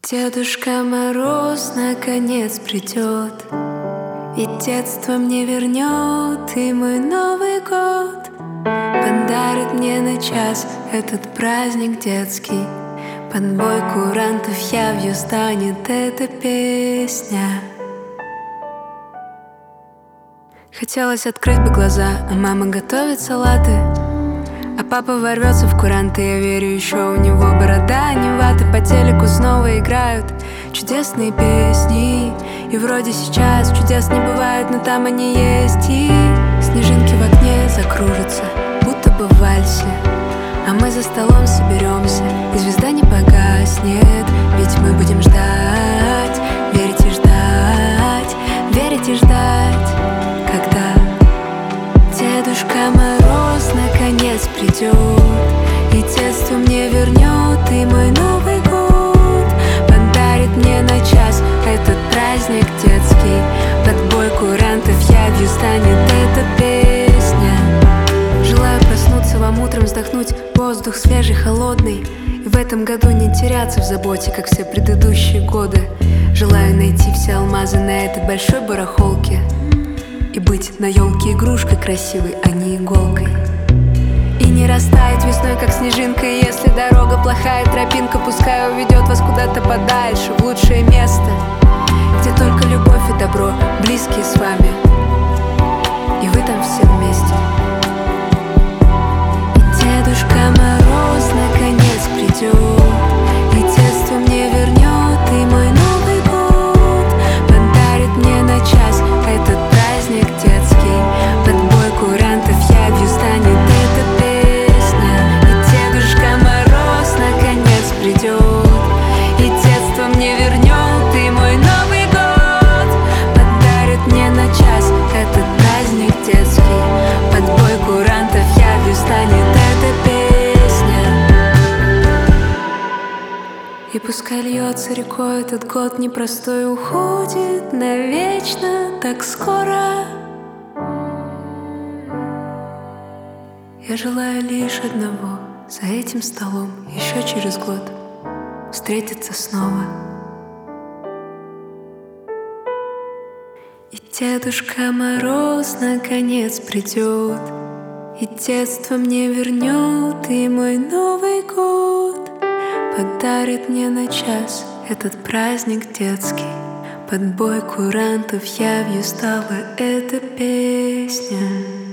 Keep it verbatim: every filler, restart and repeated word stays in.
Дедушка Мороз наконец придет, и детство мне вернет, и мой Новый год подарит мне на час этот праздник детский. Под бой курантов явью станет эта песня. Хотелось открыть бы глаза, а мама готовит салаты, а папа ворвется в куранты, я верю, еще у него борода, не вата. По телеку снова играют чудесные песни, и вроде сейчас чудес не бывает, но там они есть. И снежинки в окне закружатся, будто бы в вальсе, а мы за столом соберемся, и звезда не погаснет. Ведь мы будем ждать, верить и ждать, верить и ждать, когда Дедушка Мороз наконец придет, и детство мне вернет, и мой Новый год подарит мне на час этот праздник детский. Под бой курантов явью станет эта песня. Желаю проснуться вам утром, вздохнуть воздух свежий, холодный, и в этом году не теряться в заботе, как все предыдущие годы. Желаю найти все алмазы на этой большой барахолке и быть на елке игрушкой красивой, а не иголкой. И не растаять весной, как снежинка. И если дорога плохая, тропинка пускай уведет вас куда-то подальше, в лучшее место, где только любовь и добро, близкие с вами, и вы там все вместе. И Дедушка Мороз наконец придет, и детство мне вернет, и мой Новый год подарит мне на час этот праздник детский. Под бой курантов явью станет эта песня. И Дедушка Мороз наконец придет, и детство мне вернет, и мой Новый год подарит мне на час этот праздник детский. Под бой курантов явью станет эта песня. И пускай льется рекой этот год непростой, уходит навечно так скоро. Я желаю лишь одного: за этим столом еще через год встретиться снова. И Дедушка Мороз наконец придет, и детство мне вернет, и мой Новый год подарит мне на час этот праздник детский. Под бой курантов явью стала эта песня.